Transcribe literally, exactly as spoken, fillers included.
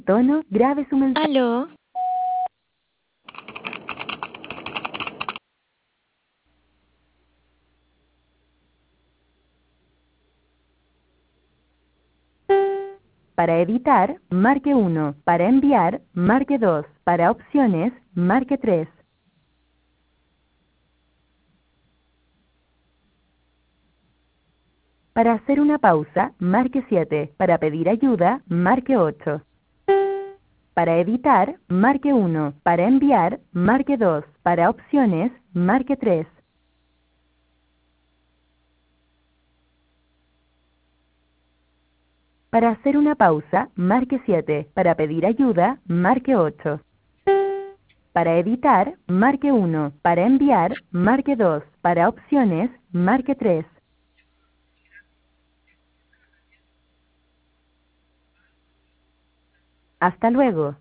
Tono, grabe su mensaje. Aló, Para editar, marque uno. Para enviar, marque dos. Para opciones, marque tres. Para hacer una pausa, marque siete. Para pedir ayuda, marque ocho. Para editar, marque uno. Para enviar, marque dos. Para opciones, marque tres. Para hacer una pausa, marque siete. Para pedir ayuda, marque ocho. Para editar, marque uno. Para enviar, marque dos. Para opciones, marque tres. Hasta luego.